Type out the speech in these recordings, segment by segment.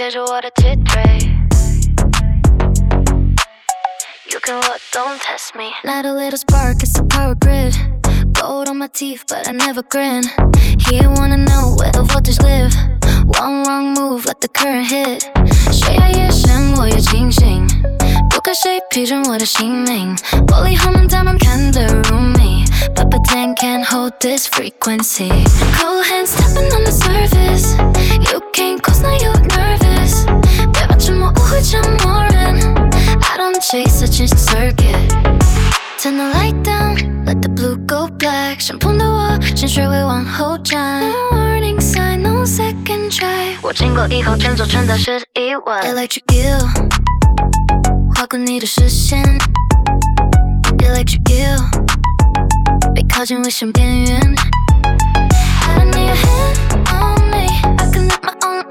贴着我的脊椎。You can look, don't test me. Light a little spark, it's a power grid. Gold on my teeth, but I never grin. He wanna know where the voltage live. One wrong move, let the current hit. 谁要夜深，我也清醒。不可谁批准我的姓名。玻璃后门他们看得入迷。But pretend can't hold this frequency. Cold hands tapping on the surface. You came close, now you look nervous. 别把沉默误会成默认。I don't chase such a circuit. Turn the light down, let the blue go black. 想碰到我，先学会往后站。No warning sign, no second try. 我经过以后，全做全都是意外。Electric eel, 划过你的视线。Electric eel, 别靠近危险边缘。I don't need a hand on me, I can make my own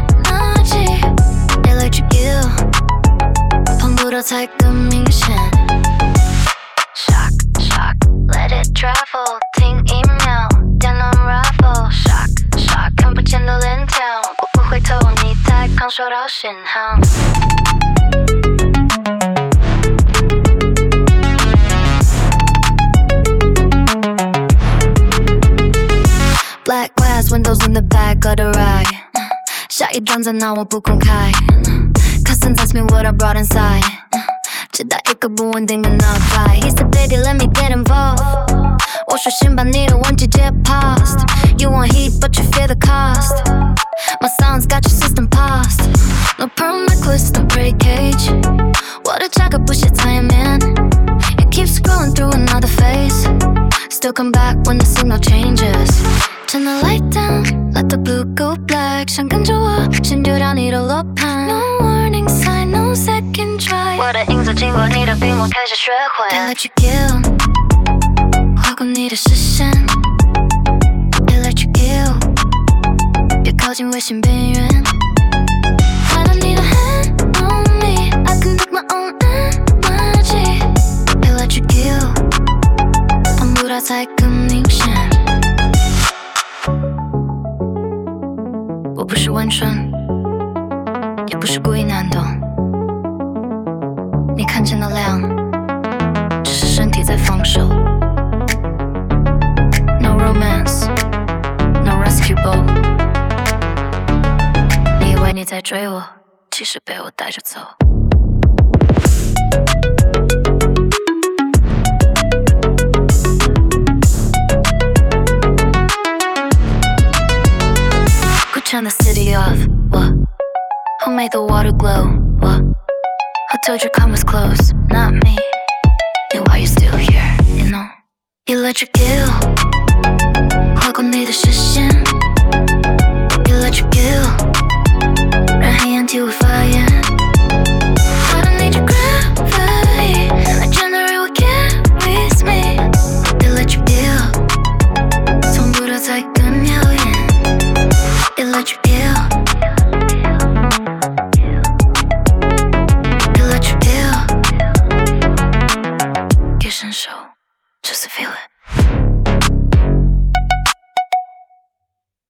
energy. Electric eel, 碰不到才更明显。Shock, shock, let it travel. 听1秒，电能 raffle. Shock, shock, 看不见的链条，我不回头，你太抗收到信号。Black glass windows in the back of the ride. 下一站在哪我不公开。Cousin asked me what I brought inside. 直到一个不稳定的脑袋。He said baby let me get involved. 我说先把你的问题解 past. You want heat but you fear the cost. My sounds got your system paused. No pearl necklace, no break cage. 我的价格不写残页面。You keep scrolling through another phase. Still come back when the signal changes. Turn the light down, let the blue go black. 想跟着我，先丢掉你的罗盘。No warning sign, no second try. 我的影子经过你的屏幕，开始学会。Electric eel, 划过你的视线。Electric eel, 别靠近危险边缘。I don't need a hand on me, I can make my own energy. Electric eel, 碰不到才更明显。我不是温顺，也不是故意难懂。你看见的亮，只是身体在放手。No romance, no rescue boat。你以为你在追我，其实被我带着走。Turn the city off, what? Who made the water glow, what? Who told your karma's close, not me. And why you still here, you know? Electric eel, 划过你的视线。Electric eel, 让黑暗替我发言。I don't need your gravity, I generate what carries me. Electric eel, 从不到才更耀眼。Electric eel,